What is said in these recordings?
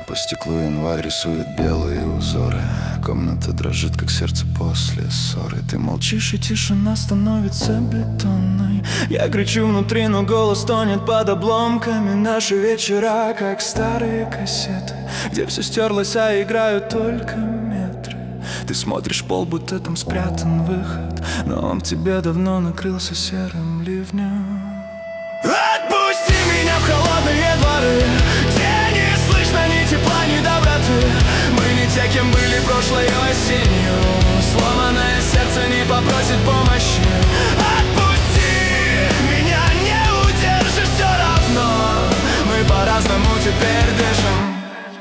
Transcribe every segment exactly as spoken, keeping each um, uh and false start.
По стеклу январь рисует белые узоры. Комната дрожит, как сердце после ссоры. Ты молчишь, и тишина становится бетонной. Я кричу внутри, но голос тонет под обломками. Наши вечера, как старые кассеты, где все стерлось, а играют только метры. Ты смотришь в пол, будто там спрятан выход, но он в тебе давно накрылся серым ливнем. Отпусти меня в холодные дворы, где не слышно ни тепла, ни доброты. Мы не те, кем были прошлой осенью. Сломанное сердце не попросит помощи. Отпусти меня, не удержишь все равно. Мы по-разному теперь дышим.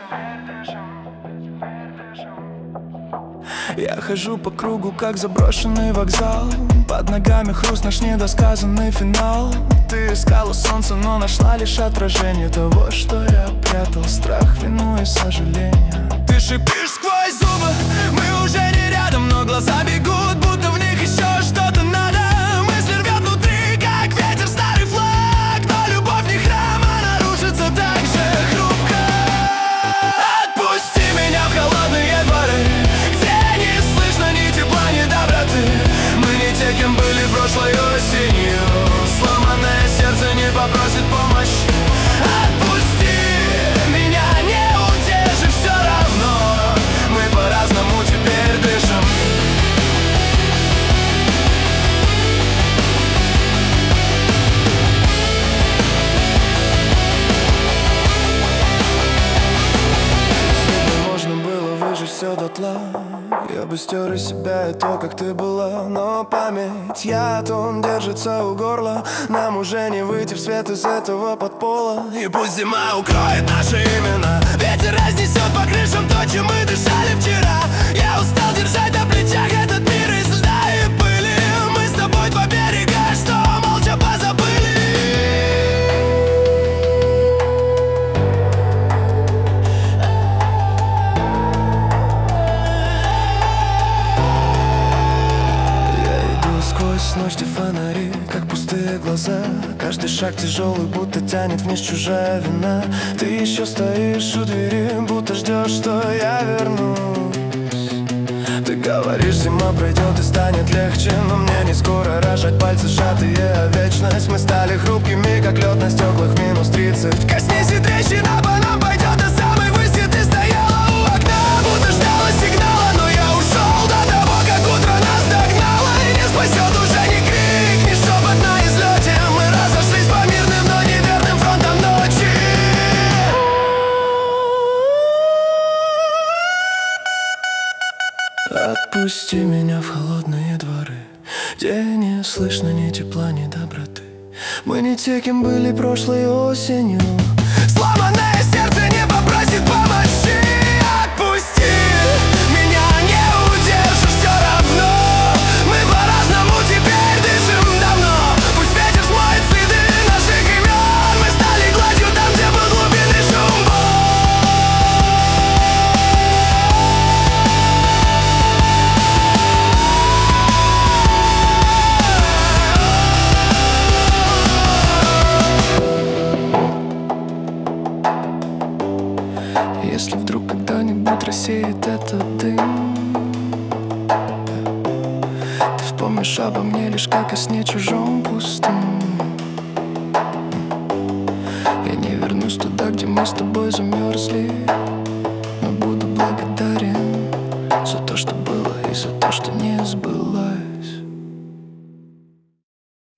Я хожу по кругу, как заброшенный вокзал. Под ногами хруст, наш недосказанный финал. Ты искала солнце, но нашла лишь отражение того, что я прятал. Страх, вину и сожаление. Ты шипишь сквозь зубы, мы уже не рядом, но глаза бегут, будто в них еще что-то надо. Мысли рвет внутри, как ветер старый флаг, но любовь не храм, она рушится так же хрупко. Отпусти меня в холодные дворы, кем были прошлой осенью. Сломанное сердце не попросит помощи. Отпусти меня, не удержишь все равно. Мы по-разному теперь дышим. Если бы можно было выжить все дотла, я бы стер из себя и то, как ты была. Но память, яд, он держится у горла. Нам уже не выйти в свет из этого подпола. И пусть зима укроет наши имена, ветер разнесет по крышам то, чем мы дышали вчера. Я устал держать на плечах этот мир из льда и пыли. Мы с тобой два берега, что молча позабыли. Сквозь ночь, где фонари, как пустые глаза. Каждый шаг тяжелый, будто тянет вниз чужая вина. Ты еще стоишь у двери, будто ждешь, что я вернусь. Ты говоришь, зима пройдет и станет легче, но мне не скоро рожать пальцы сжатые о вечность. Мы стали хрупкими, как лед на стеклах минус тридцать. Коснись, и трещина по нам пойдет до самой выси. Ты стояла у окна, будто ждала сигнала, но я ушел до того, как утро нас догнало. И не спасет уже ни крик, ни шепот на излете. Мы разошлись по мирным, но неверным фронтам ночи. Отпусти меня в холодные дворы, где не слышно ни тепла, ни доброты. Мы не те, кем были прошлой осенью. Сломанное сердце не попросит помощи. Отпусти меня, не удержишь все равно. Мы по-разному теперь дышим давно. Пусть ветер смоет следы наших имен. Мы стали гладью там, где был глубинный шум. Если вдруг когда-нибудь рассеет этот дым, ты вспомнишь обо мне лишь как о сне чужом пустым. Я не вернусь туда, где мы с тобой замерзли, но буду благодарен за то, что было, и за то, что не сбылось.